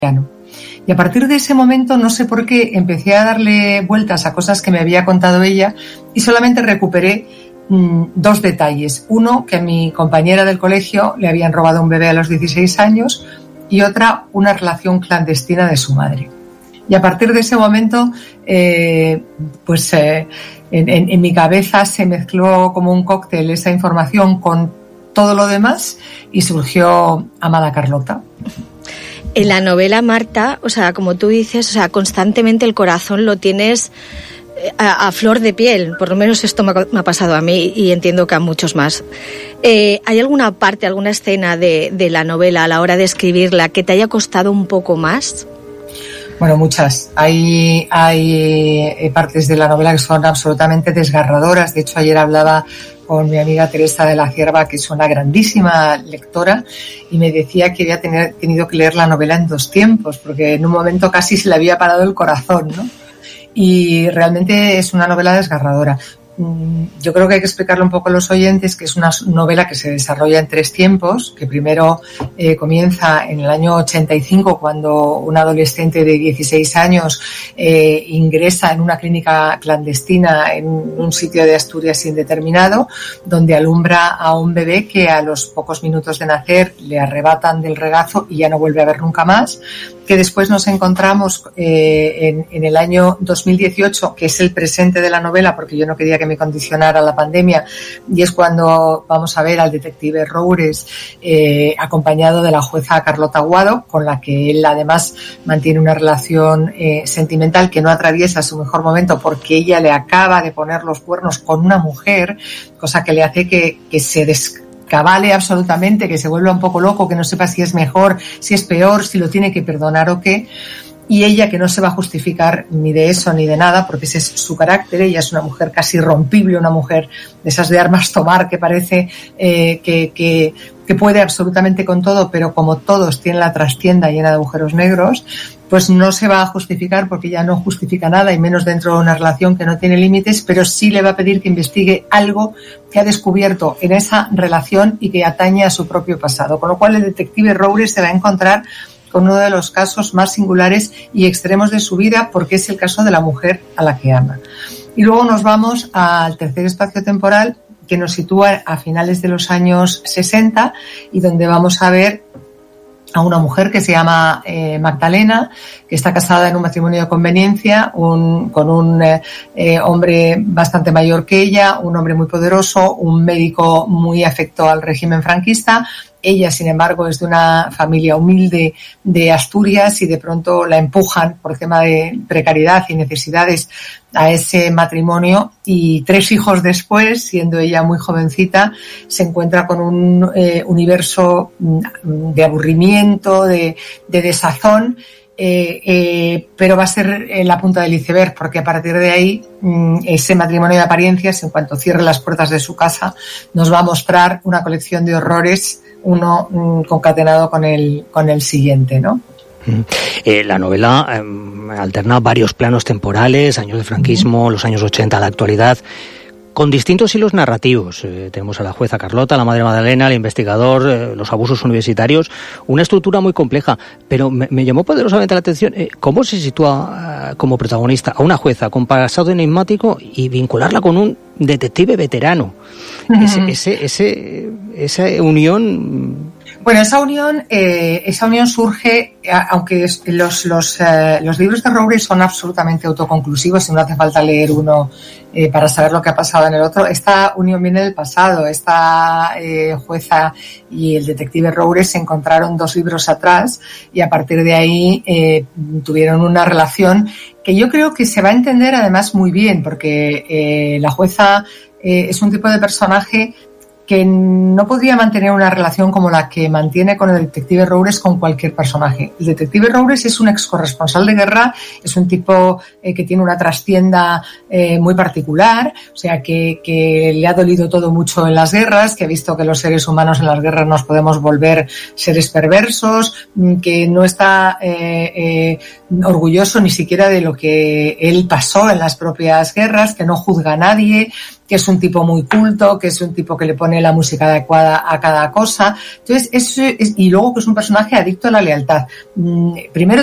Y a partir de ese momento, no sé por qué, empecé a darle vueltas a cosas que me había contado ella y solamente recuperé dos detalles. Uno, que a mi compañera del colegio le habían robado un bebé a los 16 años y otra, una relación clandestina de su madre. Y a partir de ese momento, en mi cabeza se mezcló como un cóctel esa información con todo lo demás y surgió Amada Carlota. En la novela, Marta, o sea, como tú dices, o sea, constantemente el corazón lo tienes a flor de piel. Por lo menos esto me ha pasado a mí y entiendo que a muchos más. ¿Hay alguna parte, alguna escena de la novela a la hora de escribirla que te haya costado un poco más? Bueno, muchas. Hay partes de la novela que son absolutamente desgarradoras. De hecho, ayer hablaba con mi amiga Teresa de la Cierva, que es una grandísima lectora, y me decía que había tenido que leer la novela en 2 tiempos, porque en un momento casi se le había parado el corazón, ¿no? Y realmente es una novela desgarradora. Yo creo que hay que explicarle un poco a los oyentes que es una novela que se desarrolla en 3 tiempos, que primero comienza en el año 85, cuando un adolescente de 16 años ingresa en una clínica clandestina en un sitio de Asturias indeterminado, donde alumbra a un bebé que a los pocos minutos de nacer le arrebatan del regazo y ya no vuelve a ver nunca más. Que después nos encontramos en el año 2018, que es el presente de la novela, porque yo no quería que me condicionara la pandemia, y es cuando vamos a ver al detective Roures acompañado de la jueza Carlota Aguado, con la que él además mantiene una relación sentimental que no atraviesa su mejor momento porque ella le acaba de poner los cuernos con una mujer, cosa que le hace que se cabale absolutamente, que se vuelva un poco loco, que no sepa si es mejor, si es peor, si lo tiene que perdonar o qué. Y ella, que no se va a justificar ni de eso ni de nada, porque ese es su carácter. Ella es una mujer casi irrompible, una mujer de esas de armas tomar, que parece que puede absolutamente con todo, pero como todos tienen la trastienda llena de agujeros negros, pues no se va a justificar, porque ella no justifica nada, y menos dentro de una relación que no tiene límites, pero sí le va a pedir que investigue algo que ha descubierto en esa relación y que atañe a su propio pasado. Con lo cual el detective Roures se va a encontrar con uno de los casos más singulares y extremos de su vida, porque es el caso de la mujer a la que ama. Y luego nos vamos al tercer espacio temporal, que nos sitúa a finales de los años 60 y donde vamos a ver a una mujer que se llama Magdalena, que está casada en un matrimonio de conveniencia con un hombre bastante mayor que ella, un hombre muy poderoso, un médico muy afecto al régimen franquista. Ella, sin embargo, es de una familia humilde de Asturias y de pronto la empujan por tema de precariedad y necesidades a ese matrimonio, y 3 hijos después, siendo ella muy jovencita, se encuentra con un universo de aburrimiento, de desazón, pero va a ser la punta del iceberg, porque a partir de ahí ese matrimonio de apariencias, en cuanto cierre las puertas de su casa, nos va a mostrar una colección de horrores, uno concatenado con el siguiente, ¿no? La novela alterna varios planos temporales, años de franquismo, los años 80 a la actualidad, con distintos hilos narrativos. Tenemos a la jueza Carlota, a la madre Magdalena, al investigador, los abusos universitarios, una estructura muy compleja, pero me llamó poderosamente la atención cómo se sitúa como protagonista a una jueza con pasado enigmático y vincularla con un detective veterano. Esa unión... Bueno, esa unión surge, aunque los libros de Roures son absolutamente autoconclusivos y no hace falta leer uno para saber lo que ha pasado en el otro. Esta unión viene del pasado. Esta jueza y el detective Roures se encontraron 2 libros atrás y a partir de ahí tuvieron una relación que yo creo que se va a entender además muy bien, porque la jueza es un tipo de personaje que no podría mantener una relación como la que mantiene con el detective Roures con cualquier personaje. El detective Roures es un ex corresponsal de guerra, es un tipo que tiene una trastienda muy particular, o sea que le ha dolido todo mucho en las guerras, que ha visto que los seres humanos en las guerras nos podemos volver seres perversos, que no está orgulloso ni siquiera de lo que él pasó en las propias guerras, que no juzga a nadie, que es un tipo muy culto, que es un tipo que le pone la música adecuada a cada cosa. Entonces, y luego que es un personaje adicto a la lealtad. Primero